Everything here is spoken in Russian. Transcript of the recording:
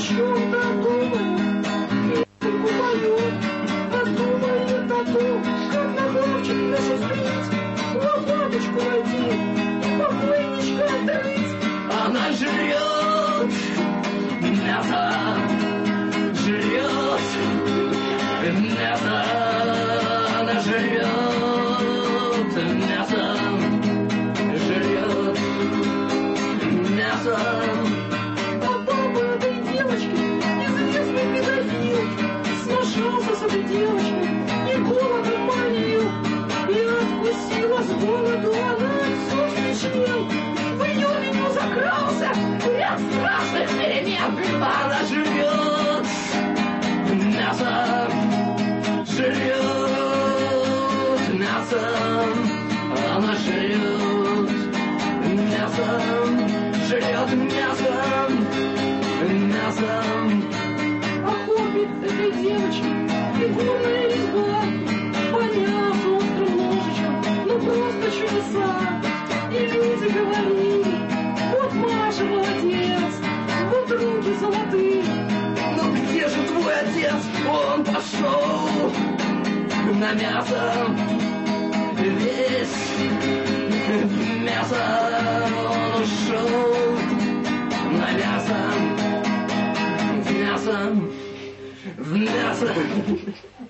чем-то думает, песенку поет, подумает о том, как на хлопчик насчастливить, лопаточку найти и покойничка отрыть. Она жрет мясо, жрет мясо, она жрет мясо, жрет мясо. А папа этой девочки, известный педофил, сношался с этой девочкой и голодом молил. И откусила с голоду она собственный. В ее меню закрался ряд страшных перемен. Она жрет мясо, жрет мясо, она жрет мясо, жрет мясо, мясо. А хобби этой девочки фигурная резьба, по мясу острым ножичком, ну просто чудеса. И люди говорили: вот Маша молодец, вот руки золотые. Ну где же твой отец? Он пошел на мясо, весь мясо, он ушел на мясо, в мясо, в мясо.